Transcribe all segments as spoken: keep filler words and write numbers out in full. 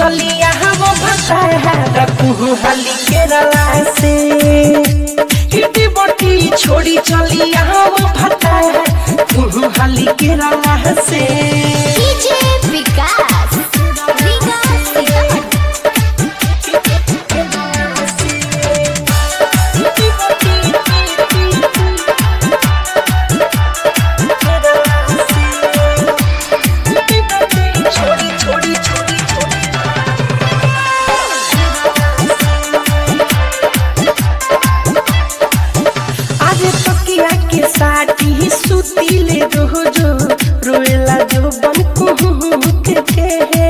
चलिया हम भतार कुहाली केरला से किटी बटी छोड़ी चलिया हम भतार कुहाली केरला से डीजे विकास विकास साटी सुतीले रोजो रोएला जो बन कुहुक के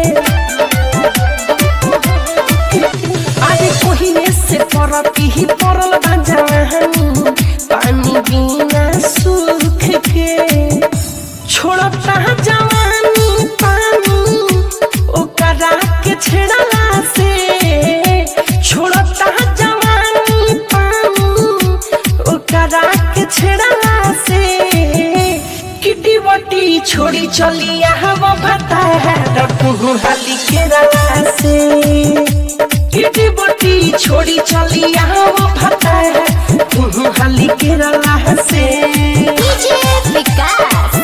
आरे कोहिने से परती ही परल बांजानी पानी बिना सुख के छोड़ता जवानी पानी ओकरा के छेड़ला से छोड़ता जवानी पानी ओकरा के छेड़ला बटी छोड़ी चलिया हम भतार कुहाली केरला से किटी बटी छोड़ी चलिया हम भतार कुहाली केरला से डीजे विकास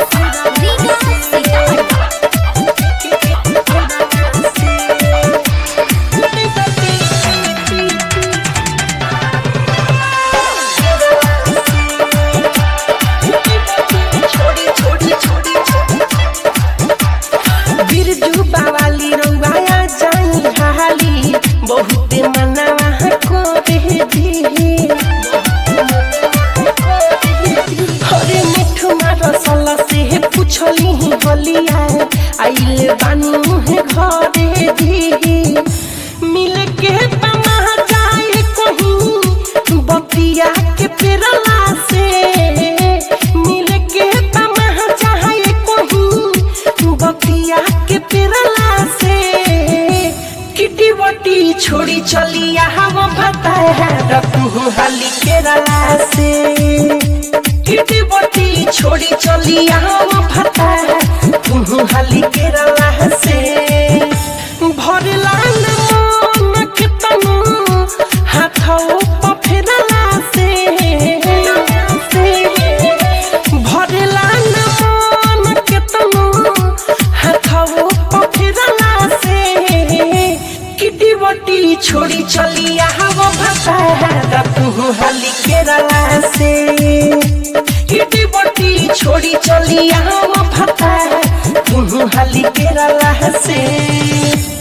बिरजू बावाली रंगाया जानी हाली बहुत मनावा को दे दी हरे मिठू मार सला से पूछली हलिया आइले बानी मुहे घरे दी मिल के तमा जाए कहीं बतिया के पेरला से मिल के तमा जाए कहीं बतिया के पेरला से किटी बटी छोड़ी चलिया हम भतार कुहाली केरला से किटी बटी छोड़ी चलिया हम भतार कुहाली केरला से भरला मन के तनु हाथों पर फेरला से भरला मन के तनु हाथों पर फेरला से किटी बटी छोड़ी चलिया हम भतार कुहाली केरला से किटी बटी छोड़ी चलिया हम भतार कुहाली केरला से।